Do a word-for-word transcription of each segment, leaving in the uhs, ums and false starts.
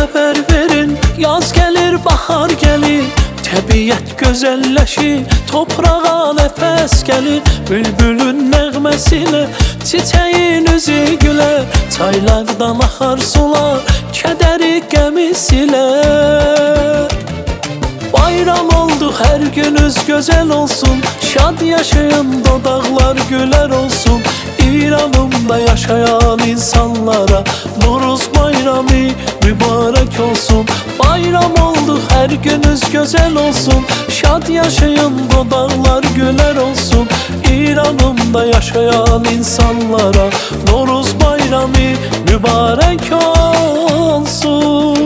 haber verin, yaz gelir bahar gelir. Təbiət gözəlləşir, toprağa nəfəs gəlir. Bülbülün nəğməsilə çiçəyin üzü gülər. Çaylardan axar sular, kədəri qəmi silər. Bayram oldu, hər günüz gözəl olsun. Şad yaşayın, dodaqlar gülər olsun. İranımda yaşayan insanlara Noruz bayramı mübarək olsun. Bayram oldu, hər günüz gözəl olsun. Şad yaşayın, dodaqlar gülər olsun. İranımda yaşayan insanlara Noruz bayramı mübarək olsun.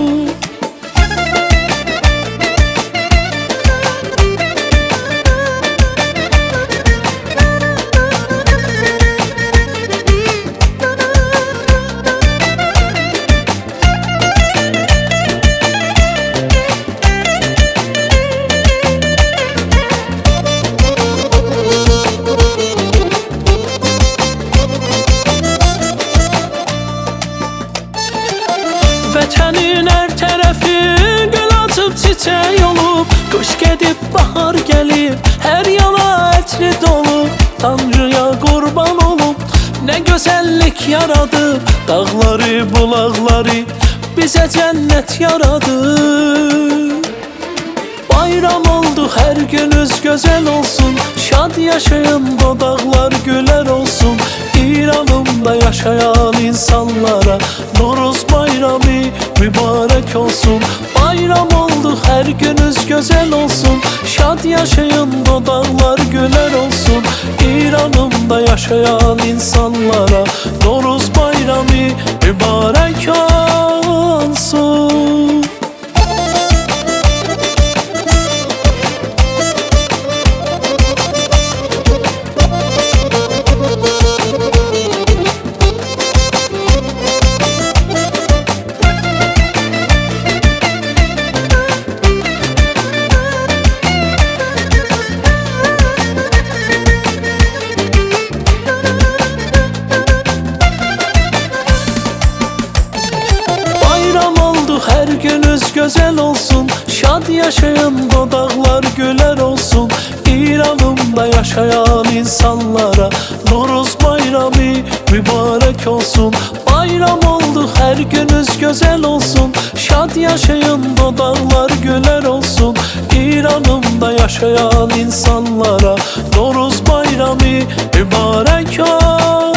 Vətənin hər tərəfi gül açıb çiçək olub. Qış gedib bahar gəlib, hər yana ətri dolub. Tanrıya qurban olub, nə gözəllik yaradı. Dağları, bulaqları bizə cənnət yaradı. Bayram oldu, hər günüz gözəl olsun. Şad yaşayın, dodaqlar gülər olsun. İranımda yaşayan insanlara Noruz bayramı mübarək olsun. Bayram oldu, hər günüz gözəl olsun. Şad yaşayın, dodaqlar gülər olsun. İranımda yaşayan insanlara Noruz bayramı mübarək olsun. Hər günüz gözəl olsun. Şad yaşayın, dodaqlar gülər olsun. İranımda yaşayan insanlara Noruz bayramı mübarək olsun. Bayram oldu, hər günüz gözəl olsun. Şad yaşayın, dodaqlar gülər olsun. İranımda yaşayan insanlara Noruz bayramı mübarək olsun.